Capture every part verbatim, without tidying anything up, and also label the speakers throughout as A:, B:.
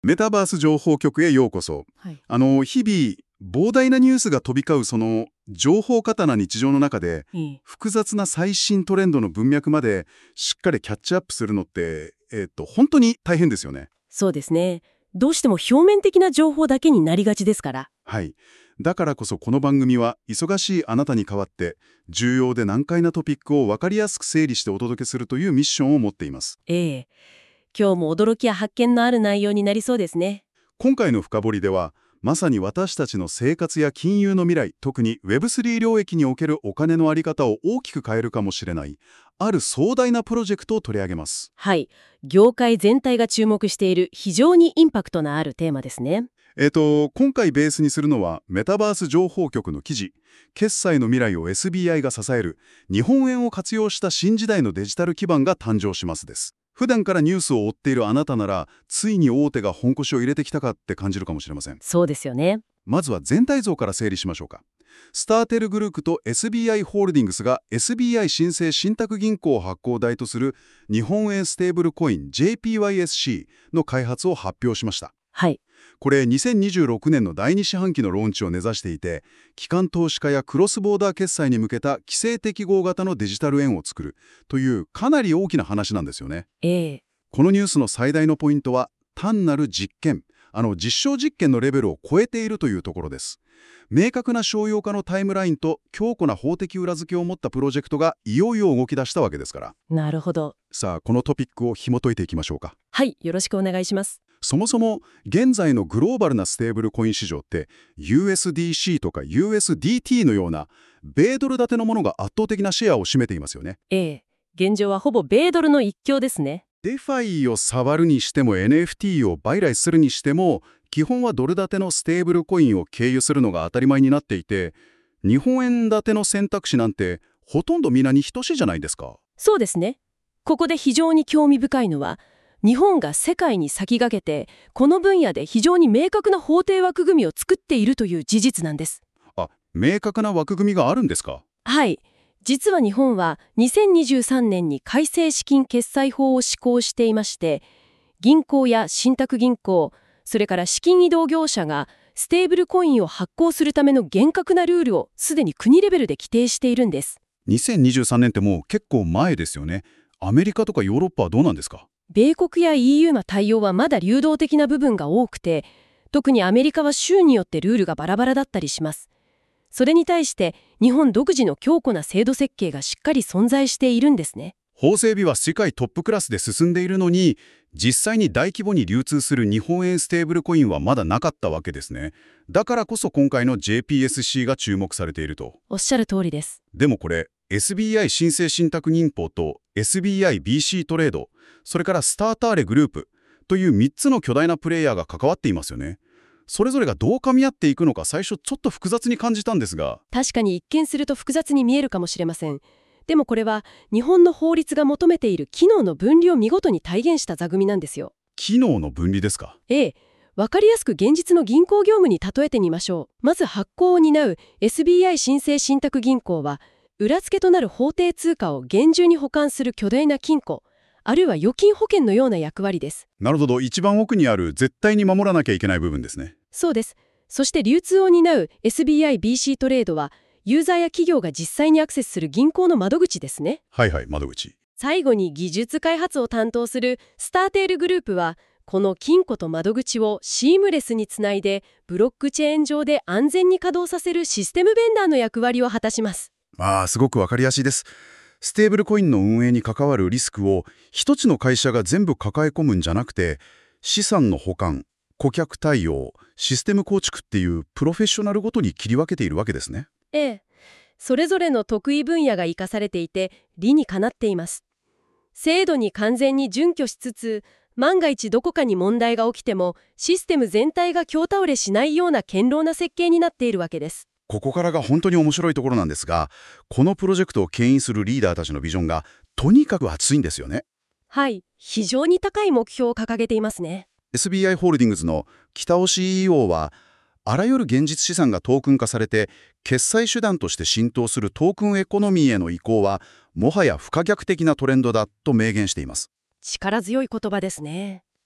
A: メタバース情報局へようこそ。
B: はい。
A: あの、日々、膨大なニュースが飛び交うその情報過多な日常の中で、
B: いい。
A: 複雑な最新トレンドの文脈までしっかりキャッチアップするのって、えっと、本当に大変ですよね。
B: そうですね。どうしても表面的な情報だけになりがちですから。
A: はい。だからこそこの番組は、忙しいあなたに代わって、重要で難解なトピックを分かりやすく整理してお届けするというミッションを持っています。
B: ええ。今日も驚きや発見のある内容になりそうですね。
A: 今回の深掘りでは、まさに私たちの生活や金融の未来、特に ウェブスリー 領域におけるお金のあり方を大きく変えるかもしれない、ある壮大なプロジェクトを取り上げます。
B: はい。業界全体が注目している非常にインパクトのあるテーマですね。
A: えっと、今回ベースにするのは、メタバース情報局の記事、決済の未来を エスビーアイ が支える、日本円を活用した新時代のデジタル基盤が誕生しますです。普段からニュースを追っているあなたなら、ついに大手が本腰を入れてきたかって感じるかもしれません。
B: そうですよね。
A: まずは全体像から整理しましょうか。スターテルグループと エスビーアイ ホールディングスが エスビーアイ 新生信託銀行発行代とする日本円ステーブルコイン ジェイピーワイエスシー の開発を発表しました。
B: はい。
A: これにせんにじゅうろくねんのだいに四半期のローンチを目指していて、機関投資家やクロスボーダー決済に向けた規制適合型のデジタル円を作るというかなり大きな話なんですよね。
B: ええ。
A: このニュースの最大のポイントは、単なる実験、あの実証実験のレベルを超えているというところです。明確な商用化のタイムラインと強固な法的裏付けを持ったプロジェクトがいよいよ動き出したわけですから。
B: なるほど。
A: さあ、このトピックを紐解いていきましょうか。
B: はい。よろしくお願いします。
A: そもそも現在のグローバルなステーブルコイン市場って ユーエスディーシー とか ユーエスディーティー のような米ドル建てのものが圧倒的なシェアを占めていますよね。
B: ええ。現状はほぼ米ドルの一強ですね。
A: デファイを触るにしても エヌエフティー を売買するにしても基本はドル建てのステーブルコインを経由するのが当たり前になっていて、日本円建ての選択肢なんてほとんど皆に等しいじゃないですか。
B: そうですね。ここで非常に興味深いのは、日本が世界に先駆けて、この分野で非常に明確な法定枠組みを作っているという事実なんです。
A: あ、明確な枠組みがあるんですか。
B: はい。実は日本はにせんにじゅうさんねんに改正資金決済法を施行していまして、銀行や信託銀行、それから資金移動業者がステーブルコインを発行するための厳格なルールをすでに国レベルで規定しているんです。
A: にせんにじゅうさんねんってもう結構前ですよね。アメリカとかヨーロッパはどうなんですか。
B: 米国や イーユー の対応はまだ流動的な部分が多くて、特にアメリカは州によってルールがバラバラだったりします。それに対して日本独自の強固な制度設計がしっかり存在しているんですね。
A: 法整備は世界トップクラスで進んでいるのに、実際に大規模に流通する日本円ステーブルコインはまだなかったわけですね。だからこそ今回の ジェイピーエスシー が注目されていると。
B: おっしゃる通りです。
A: でもこれ、エスビーアイ 新生信託銀行と エスビーアイ ビーシー トレード、それからスターターレグループというみっつの巨大なプレイヤーが関わっていますよね。それぞれがどう噛み合っていくのか最初ちょっと複雑に感じたんですが。
B: 確かに一見すると複雑に見えるかもしれません。でもこれは日本の法律が求めている機能の分離を見事に体現した座組なんですよ。
A: 機能の分離ですか。
B: ええ。わかりやすく現実の銀行業務に例えてみましょう。まず発行を担う エスビーアイ 新生信託銀行は、裏付けとなる法定通貨を厳重に保管する巨大な金庫、あるいは預金保険のような役割です。
A: なるほど、一番奥にある絶対に守らなきゃいけない部分ですね。
B: そうです。そして流通を担う エスビーアイ ビーシー トレードは、ユーザーや企業が実際にアクセスする銀行の窓口ですね。
A: はいはい、窓口。
B: 最後に技術開発を担当するスターテールグループは、この金庫と窓口をシームレスにつないで、ブロックチェーン上で安全に稼働させるシステムベンダーの役割を果たします。
A: ああ、すごくわかりやすいです。ステーブルコインの運営に関わるリスクを一つの会社が全部抱え込むんじゃなくて、資産の保管、顧客対応、システム構築っていうプロフェッショナルごとに切り分けているわけですね。
B: ええ。それぞれの得意分野が生かされていて、理にかなっています。制度に完全に準拠しつつ、万が一どこかに問題が起きても、システム全体が強倒れしないような堅牢な設計になっているわけです。
A: ここからが本当に面白いところなんですが、このプロジェクトを牽引するリーダーたちのビジョンがとにかく熱いんですよね。
B: はい、非常に高い目標を掲げていますね。
A: エスビーアイ ホールディングスの北尾 シーイーオー は、あらゆる現実資産がトークン化されて、決済手段として浸透するトークンエコノミーへの移行は、もはや不可逆的なトレンドだと明言しています。
B: 力強い言葉ですね。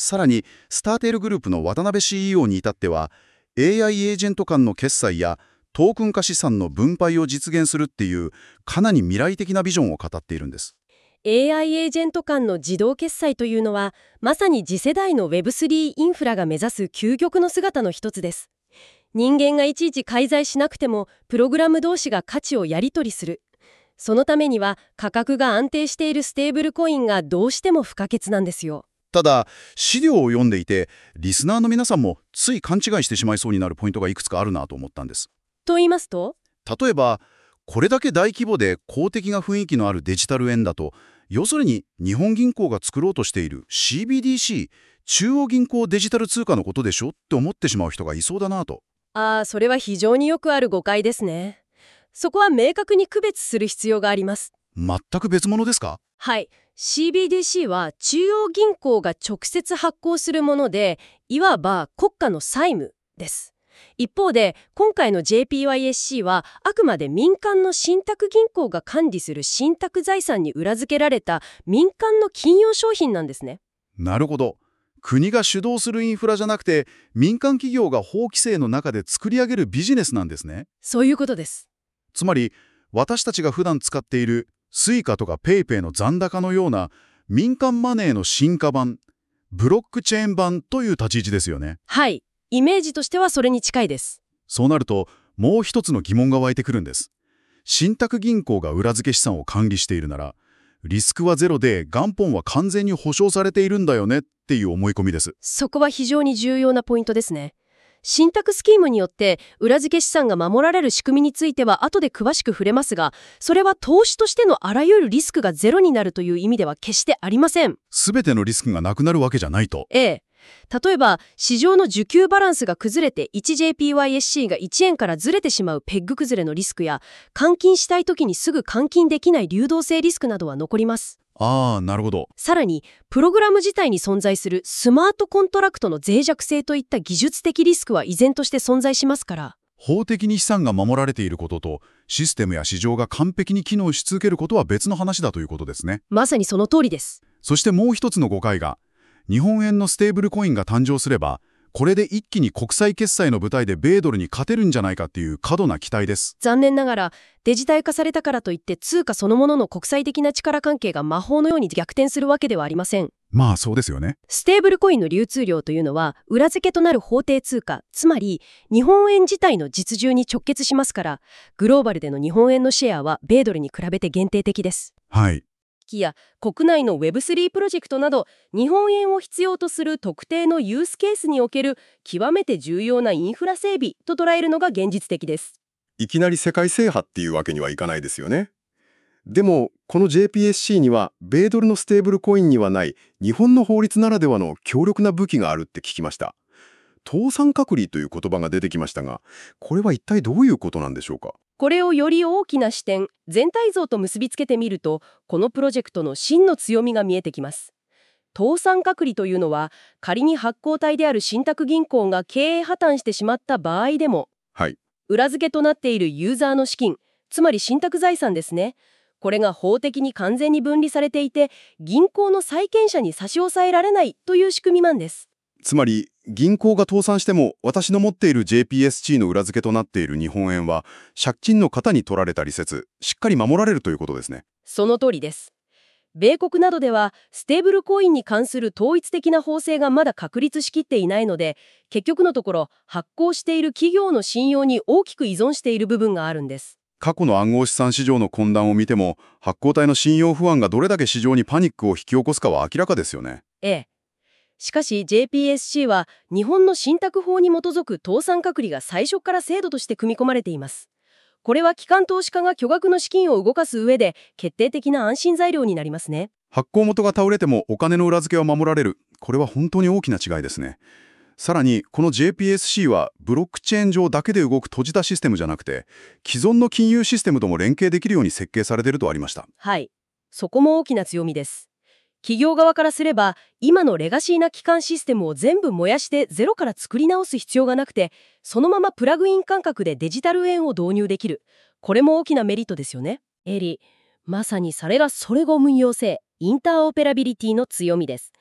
A: さらに、スターテールグループの渡辺 シーイーオー に至っては、エーアイ エージェント間の決済やトークン化資産の分配を実現するっていう、かなり未来的なビジョンを語っているんです。
B: エーアイ エージェント間の自動決済というのは、まさに次世代の ウェブスリー インフラが目指す究極の姿の一つです。人間がいちいち介在しなくても、プログラム同士が価値をやり取りする。そのためには、価格が安定しているステーブルコインがどうしても不可欠なんですよ。
A: ただ、資料を読んでいて、リスナーの皆さんもつい勘違いしてしまいそうになるポイントがいくつかあるなと思ったんです。
B: と言いますと？
A: 例えば、これだけ大規模で公的な雰囲気のあるデジタル円だと、要するに日本銀行が作ろうとしている シービーディーシー、中央銀行デジタル通貨のことでしょって思ってしまう人がいそうだなと。
B: ああ、それは非常によくある誤解ですね。そこは明確に区別する必要があります。
A: 全く別物ですか？
B: はい。シービーディーシー は中央銀行が直接発行するもので、いわば国家の債務です。一方で、今回の ジェーピーワイエスシー はあくまで民間の信託銀行が管理する信託財産に裏付けられた民間の金融商品なんですね。
A: なるほど。国が主導するインフラじゃなくて、民間企業が法規制の中で作り上げるビジネスなんですね。
B: そういうことです。
A: つまり、私たちが普段使っているスイカとかペイペイの残高のような民間マネーの進化版、ブロックチェーン版という立ち位置ですよね。
B: はい。イメージとしてはそれに近いです。
A: そうなると、もう一つの疑問が湧いてくるんです。信託銀行が裏付け資産を管理しているなら、リスクはゼロで元本は完全に保証されているんだよねっていう思い込みです。
B: そこは非常に重要なポイントですね。信託スキームによって裏付け資産が守られる仕組みについては後で詳しく触れますが、それは投資としてのあらゆるリスクがゼロになるという意味では決してありません。
A: すべてのリスクがなくなるわけじゃないと。
B: ええ。例えば、市場の需給バランスが崩れて いちジェーピーワイエスシー がいちえんからずれてしまうペッグ崩れのリスクや、換金したい時にすぐ換金できない流動性リスクなどは残ります。
A: ああ、なるほど。
B: さらに、プログラム自体に存在するスマートコントラクトの脆弱性といった技術的リスクは依然として存在しますから。
A: 法的に資産が守られていることと、システムや市場が完璧に機能し続けることは別の話だということですね。
B: まさにその通りです。
A: そしてもう一つの誤解が、日本円のステーブルコインが誕生すれば、これで一気に国際決済の舞台で米ドルに勝てるんじゃないかっていう過度な期待です。
B: 残念ながら、デジタル化されたからといって通貨そのものの国際的な力関係が魔法のように逆転するわけではありません。
A: まあそうですよね。
B: ステーブルコインの流通量というのは、裏付けとなる法定通貨、つまり日本円自体の実需に直結しますから、グローバルでの日本円のシェアは米ドルに比べて限定的です。
A: はい。
B: や国内の ウェブスリー プロジェクトなど日本円を必要とする特定のユースケースにおける極めて重要なインフラ整備と捉えるのが現実的です。
C: いきなり世界制覇っていうわけにはいかないですよね。でもこの ジェーピーエスシー には米ドルのステーブルコインにはない日本の法律ならではの強力な武器があるって聞きました。倒産隔離という言葉が出てきましたが、これは一体どういうことなんでしょうか。
B: これをより大きな視点、全体像と結びつけてみると、このプロジェクトの真の強みが見えてきます。倒産隔離というのは、仮に発行体である信託銀行が経営破綻してしまった場合でも、
C: はい、
B: 裏付けとなっているユーザーの資金、つまり信託財産ですね。これが法的に完全に分離されていて、銀行の債権者に差し押さえられないという仕組みなんです。
C: つまり銀行が倒産しても私の持っている ジェーピーエスシー の裏付けとなっている日本円は借金の方に取られた利息しっかり守られるということですね。
B: その通りです。米国などではステーブルコインに関する統一的な法制がまだ確立しきっていないので、結局のところ発行している企業の信用に大きく依存している部分があるんです。
C: 過去の暗号資産市場の混乱を見ても発行体の信用不安がどれだけ市場にパニックを引き起こすかは明らかですよね。
B: ええ。しかし ジェーピーエスシー は日本の信託法に基づく倒産隔離が最初から制度として組み込まれています。これは機関投資家が巨額の資金を動かす上で決定的な安心材料になりますね。
C: 発行元が倒れてもお金の裏付けは守られる。これは本当に大きな違いですね。さらにこの ジェーピーエスシー はブロックチェーン上だけで動く閉じたシステムじゃなくて既存の金融システムとも連携できるように設計されているとありました。
B: はい。そこも大きな強みです。企業側からすれば今のレガシーな基幹システムを全部燃やしてゼロから作り直す必要がなくて、そのままプラグイン感覚でデジタル円を導入できる。これも大きなメリットですよね。エリ、まさにそれがそれが運用性、インターオペラビリティの強みです。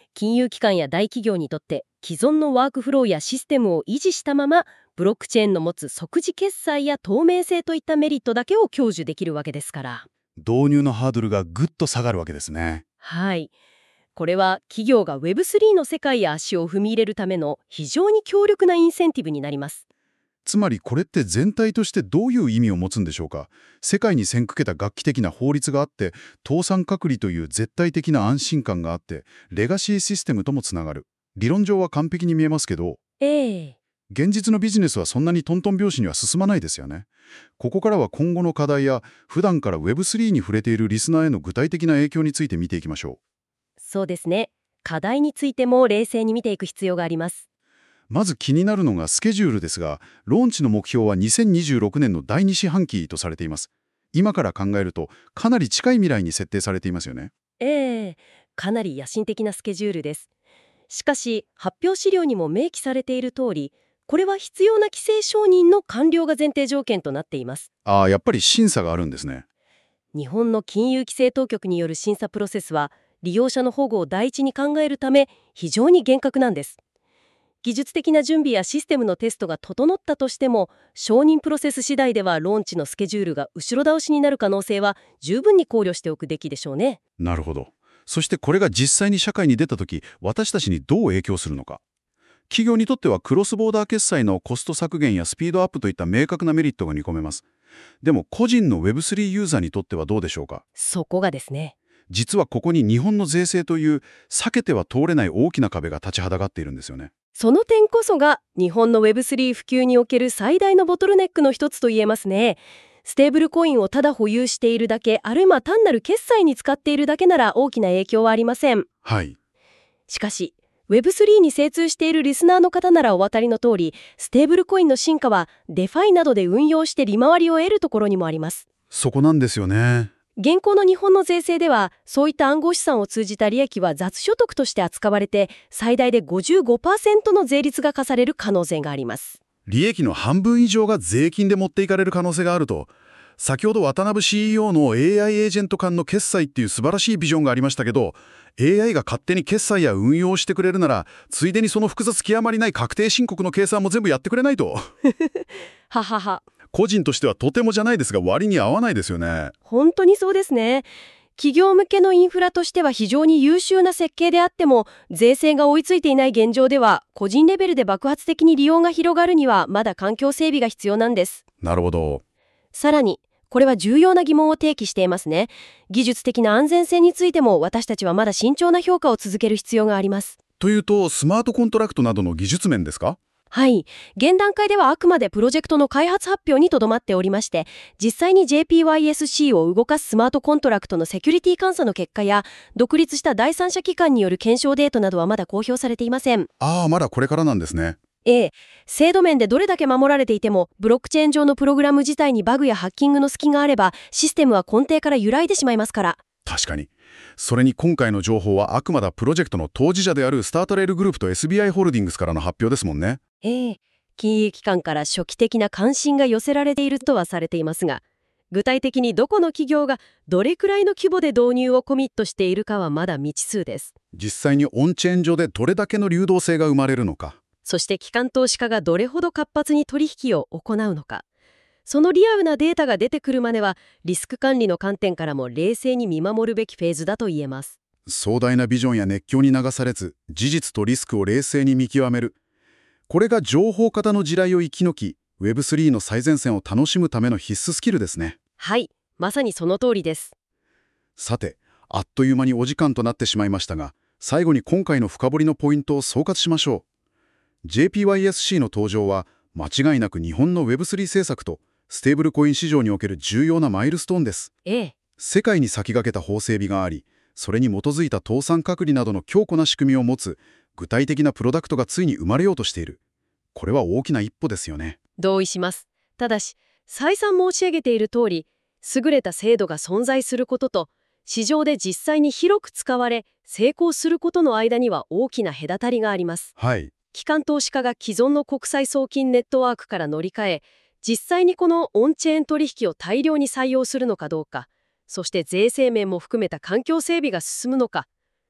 B: 金融機関や大企業にとって既存のワークフローやシステムを維持したまま、ブロックチェーンの持つ即時決済や透明性といったメリットだけを享受できるわけですから。
A: 導入のハードルがぐっと下がるわけですね。
B: はい。これは企業が ウェブスリー の世界へ足を踏み入れるための非常に強力なインセンティブになります。
A: つまりこれって全体としてどういう意味を持つんでしょうか。世界に先駆けた画期的な法律があって、倒産隔離という絶対的な安心感があって、レガシーシステムともつながる。理論上は完璧に見えますけど、
B: ええ。
A: 現実のビジネスはそんなにトントン拍子には進まないですよね。ここからは今後の課題や、普段から ウェブスリー に触れているリスナーへの具体的な影響について見ていきましょう。
B: そうですね。課題についても冷静に見ていく必要があります。
A: まず気になるのがスケジュールですが、ローンチの目標はにせんにじゅうろくねんのだいに四半期とされています。今から考えると、かなり近い未来に設定されていますよね。
B: ええ、かなり野心的なスケジュールです。しかし、発表資料にも明記されている通り、これは必要な規制承認の完了が前提条件となっています。
A: ああ、やっぱり審査があるんですね。
B: 日本の金融規制当局による審査プロセスは、利用者の保護を第一に考えるため、非常に厳格なんです。技術的な準備やシステムのテストが整ったとしても、承認プロセス次第ではローンチのスケジュールが後ろ倒しになる可能性は十分に考慮しておくべきでしょうね。
A: なるほど。そしてこれが実際に社会に出たとき、私たちにどう影響するのか。企業にとってはクロスボーダー決済のコスト削減やスピードアップといった明確なメリットが見込めます。でも個人の ウェブスリー ユーザーにとってはどうでしょうか。
B: そこがですね。
A: 実はここに日本の税制という避けては通れない大きな壁が立ちはだかっているんですよね。
B: その点こそが日本の ウェブスリー 普及における最大のボトルネックの一つと言えますね。ステーブルコインをただ保有しているだけ、あるいは単なる決済に使っているだけなら大きな影響はありません。
A: はい。
B: しかし、ウェブスリー に精通しているリスナーの方ならお分かりの通り、ステーブルコインの進化はデファイなどで運用して利回りを得るところにもあります。
A: そこなんですよね。
B: 現行の日本の税制では、そういった暗号資産を通じた利益は雑所得として扱われて、最大で ごじゅうごパーセント の税率が課される可能性があります。
A: 利益の半分以上が税金で持っていかれる可能性があると。先ほど渡辺 シーイーオー の エーアイ エージェント間の決済っていう素晴らしいビジョンがありましたけど、エーアイ が勝手に決済や運用してくれるなら、ついでにその複雑極まりない確定申告の計算も全部やってくれないと。
B: ははは。
A: 個人としてはとてもじゃないですが割に合わないですよね。
B: 本当にそうですね。企業向けのインフラとしては非常に優秀な設計であっても、税制が追いついていない現状では、個人レベルで爆発的に利用が広がるにはまだ環境整備が必要なんです。
A: なるほど。
B: さらに、これは重要な疑問を提起していますね。技術的な安全性についても私たちはまだ慎重な評価を続ける必要があります。
A: というと、スマートコントラクトなどの技術面ですか？
B: はい。現段階ではあくまでプロジェクトの開発発表にとどまっておりまして、実際に ジェーピーワイエスシー を動かすスマートコントラクトのセキュリティ監査の結果や、独立した第三者機関による検証データなどはまだ公表されていません。
A: ああ、まだこれからなんですね。
B: ええ、制度面でどれだけ守られていても、ブロックチェーン上のプログラム自体にバグやハッキングの隙があれば、システムは根底から揺らいでしまいますから。
A: 確かに。それに今回の情報はあくまでプロジェクトの当事者であるスタートレールグループと エスビーアイ ホールディングスからの発表ですもんね。
B: ええ、金融機関から初期的な関心が寄せられているとはされていますが、具体的にどこの企業がどれくらいの規模で導入をコミットしているかはまだ未知数です。
A: 実際にオンチェーン上でどれだけの流動性が生まれるのか。
B: そして機関投資家がどれほど活発に取引を行うのか。そのリアルなデータが出てくるまでは、リスク管理の観点からも冷静に見守るべきフェーズだと言えます。
A: 壮大なビジョンや熱狂に流されず、事実とリスクを冷静に見極める。これが情報型の地雷を生き抜き、ウェブスリー の最前線を楽しむための必須スキルですね。
B: はい、まさにその通りです。
A: さて、あっという間にお時間となってしまいましたが、最後に今回の深掘りのポイントを総括しましょう。ジェーピーワイエスシー の登場は、間違いなく日本の ウェブスリー 政策とステーブルコイン市場における重要なマイルストーンです。
B: ええ。
A: 世界に先駆けた法整備があり、それに基づいた倒産隔離などの強固な仕組みを持つ具体的なプロダクトがついに生まれようとしている。これは大きな一歩ですよね。
B: 同意します。ただし、再三申し上げている通り、優れた制度が存在することと、市場で実際に広く使われ、成功することの間には大きな隔たりがあります。
A: はい。
B: 機関投資家が既存の国際送金ネットワークから乗り換え、実際にこのオンチェーン取引を大量に採用するのかどうか、そして税制面も含めた環境整備が進むのか、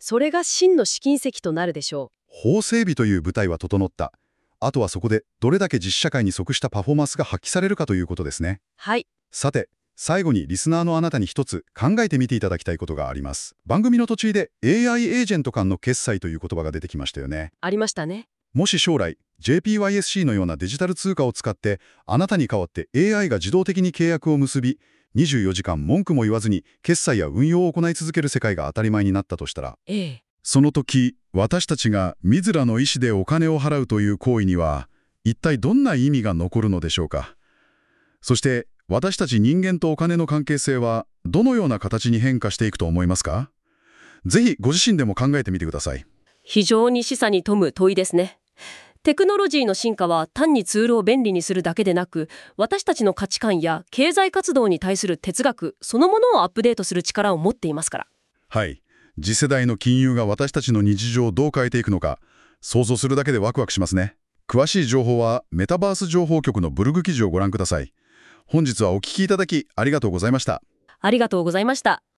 B: それが真の試金石となるでしょう。
A: 法整備という舞台は整った。あとはそこでどれだけ実社会に即したパフォーマンスが発揮されるかということですね。
B: はい。
A: さて、最後にリスナーのあなたに一つ考えてみていただきたいことがあります。番組の途中で エーアイ エージェント間の決済という言葉が出てきましたよね。
B: ありましたね。
A: もし将来 ジェーピーワイエスシー のようなデジタル通貨を使ってあなたに代わって エーアイ が自動的に契約を結びにじゅうよじかん文句も言わずに決済や運用を行い続ける世界が当たり前になったとしたら、
B: ええ、
A: その時私たちが自らの意思でお金を払うという行為には一体どんな意味が残るのでしょうか。そして私たち人間とお金の関係性はどのような形に変化していくと思いますか？ぜひご自身でも考えてみてください。
B: 非常に示唆に富む問いですね。テクノロジーの進化は単にツールを便利にするだけでなく、私たちの価値観や経済活動に対する哲学そのものをアップデートする力を持っていますから。
A: はい。次世代の金融が私たちの日常をどう変えていくのか、想像するだけでワクワクしますね。詳しい情報はメタバース情報局のブログ記事をご覧ください。本日はお聞きいただきありがとうございました。
B: ありがとうございました。